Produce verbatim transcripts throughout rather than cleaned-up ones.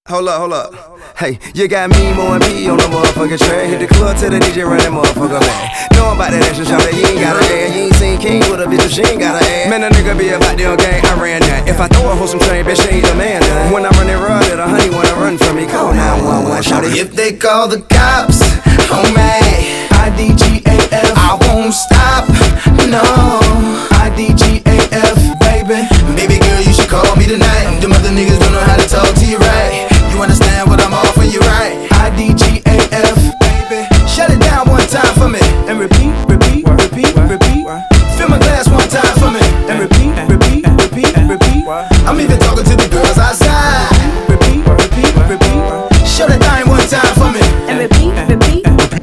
Hold up, hold up. Hey, you got me, Mo and P on the motherfucking track. Hit the club till the D J run that motherfucker back. Know about that extra shot that you ain't got a ass. You ain't seen King with a bitch if she ain't got a ass. Man, a nigga be about the gang, I ran that. If I throw a hoe some train, bitch, she ain't the man done. When I run it run, little honey wanna run from me. Call nine one one, shout it. If they call the cops on me, I D G A F, I won't stop, no. I D G A F, baby. Baby girl, you should call me tonight. Them other niggas don't know how to talk to you right. You understand what I'm off when you're right. I D G A F, baby. Shut it down one time for me and repeat, repeat, repeat, repeat. Fill my glass one time for me and repeat, repeat, repeat, repeat. I'm even talking to the girls outside. Repeat, repeat, repeat. Shut it down one time for me and repeat, repeat.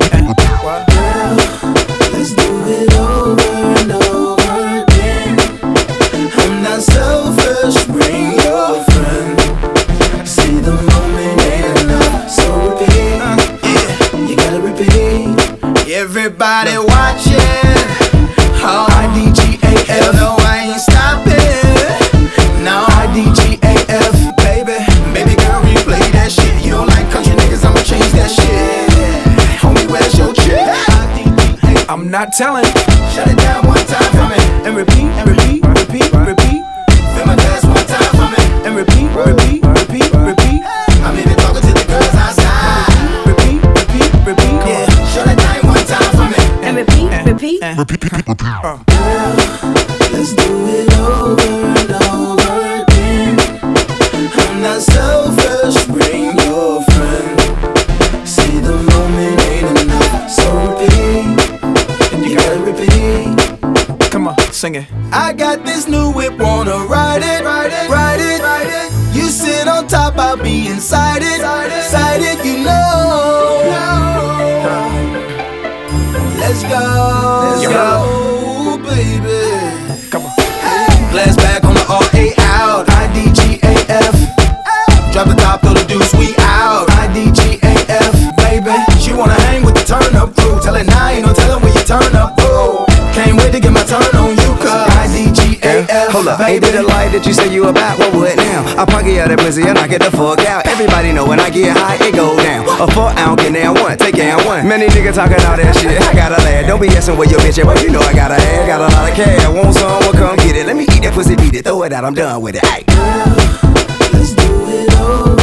Girl, let's do it over and over again. I'm not selfish, bring your friend. See the moment ain't enough, so repeat. Yeah, you gotta repeat. Everybody watching. Oh, I D G A F, no, I ain't stopping. No, I D G A F, baby. Baby girl, replay that shit. You don't like country niggas, I'ma change that shit. Homie, where's your chick? I'm not telling. Shut it down one time for me and repeat, and repeat, repeat, repeat. Fill my glass one time for me and repeat, repeat, repeat, repeat. I'm even talking to the girls outside. Repeat, repeat, repeat. Yeah, shut it down one time for me and repeat, repeat. Girl, let's do it over and over again. I'm not selfish, bring your friend. See the moment ain't enough, so repeat. And you gotta repeat. Come on, sing it. I got this new whip, wanna ride it, ride it, ride it, ride it. You sit on top, I'll be inside it, inside it, you know. Let's go, let's go, baby. Come on. Glass back on the R A out. I D G A F. Drop the top, throw the deuce, we out. I D G A F, baby. She wanna hang with the turn up crew. Tell her now, ain't no telling when you turn up, boo. Can't wait to get my turn on you, cuz I D G A F, hold up, ain't it a lie that you say you about? What would now? I pocket out that pussy and I get the fuck out. Everybody know when I get high, it go down. A four ounce, get down one, take down one. Many niggas talking all that shit, I got a lad. Don't be asking where your bitch at, but you know I got a ad. Got a lot of cash, want some, well come get it. Let me eat that pussy, beat it, throw it out, I'm done with it. Ay. Girl, let's do it over.